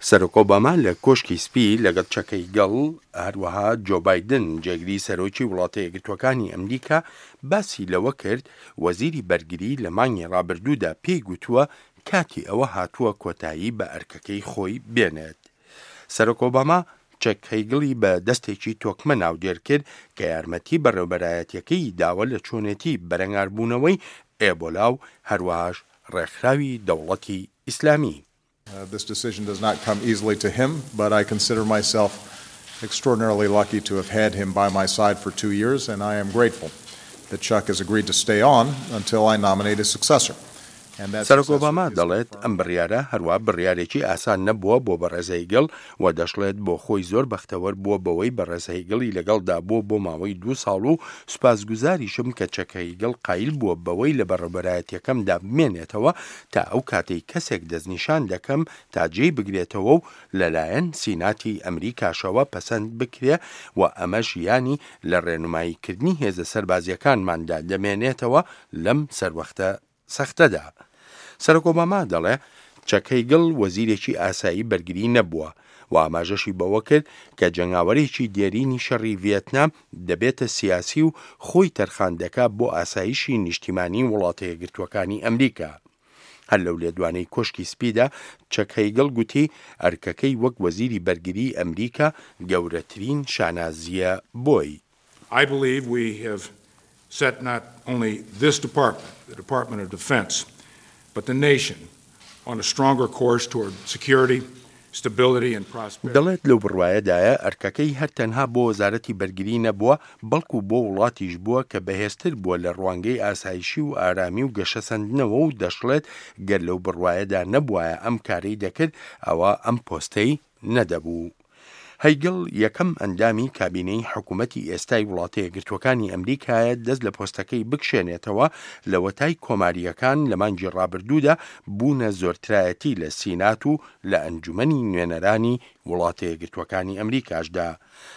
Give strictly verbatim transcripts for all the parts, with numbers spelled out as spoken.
سەرۆک ئۆباما لە کۆشکی سپی لەگەڵ چەکەی گەڵ هەروەها جۆ بایدن جێگری سەرۆکی وڵاتە یەکگرتووەکانی ئەمریکا باسی لەوە کرد وەزیری بەرگری لە مانگی ڕابردوودا پێی گوتووە کاتی ئەوە هاتووە کۆتایی بە ئەرکەکەی خۆی بێنێت. سەرۆک ئۆباما چەک هەیگڵی بە دەستێکی تۆکمە ناودێر کرد کە یارمەتی بەڕێوەبەرایەتیەکەی داوە لە چۆنێتی بەرەنگاربوونەوەی ئێبۆلا و هەروەهاش ڕێکخراوی دەوڵەتی ئیسلامی. Uh, this decision does not come easily to him, but I consider myself extraordinarily lucky to have had him by my side for two years, and I am grateful that Chuck has agreed to stay on until I nominate his successor. سەرۆک ئۆباما دەڵێت ئەم بڕیارە هەروە بڕیارێکی ئاسان نەبووە بۆ بەڕێزەیگەڵ و دەشڵێت بۆ خۆی زۆر بەختەوەر بووە بەوەی بەڕێزەیگەڵی لەگەڵدا بووە بۆ ماوەی دوو ساڵ و سوپاسگوزاریشم کە چەکەیگەڵ قایل بووە بەوەی لە بەڕێوەبەرایەتیەکەمدا بمێنێتەوە تا ئەو کاتەی کەسێک دەستنیشان دەکەم تا جێی بگرێتەوە و لەلایەن سیناتی ئەمریکاشەوە پەسەند بکرێ و ئەمەش یانی لە ڕێنماییکردنی هێزە سەربازیەکانماندا دەمێنێتەوە لەم سەروەختە سەختەدا. سەرۆک ئۆباما دەڵێ چەکەیگڵ وەزیرێکی ئاسایی بەرگری نەبووە و ئاماژەشی بەوە کرد کە جەنگاوەرێکی دێرینی شەڕی ڤیەتنام دەبێتە سیاسی و خۆی تەرخاندەکە بۆ ئاسایشی نیشتیمانی وڵاتە یەکگرتووەکانی ئەمریکا. هەر لەو لێدوانەی کۆشکی سپیدا چەکەیگڵ گوتی ئەرکەکەی وەک وەزیری بەرگری ئەمریکا گەورەترین شانازیە بۆی. I believe we have set not only this department, the Department of Defense, but the nation on a stronger course toward security, stability and prosperity. دەڵێت لەو بڕوایەدایە ئەرکەکەی هەر تەنها بۆ وەزارەتی بەرگری نەبووە بەڵکو بۆ وڵاتیش بووە کە بەهێزتر بووە لە ڕوانگەی ئاسایشی و ئارامی و گەشەسەندنەوە و دەشڵێت گەر لەو بڕوایەدا نەبووایە ئەم کارەی دەکرد ئەوە ئەم پۆستەی نەدەبوو. هەیگڵ یەکەم ئەندامی کابینەی حکوومەتی ئێستای وڵاتە یەکگرتووەکانی ئەمریکایە دەست لە پۆستەکەی بکشێنێتەوە لە وەتای کۆماریەکان لە مانگی ڕابردوودا بوونە زۆرترایەتی لە سینات و لە ئەنجومەنی نوێنەرانی وڵاتە یەکگرتووەکانی ئەمریکاشدا.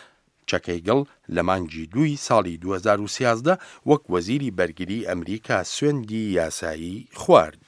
چەکەیگڵ لە مانگی دووی ساڵی دوو هەزار و سیازدە وەک وەزیری بەرگری ئەمریکا سوێندی یاسایی خوارد.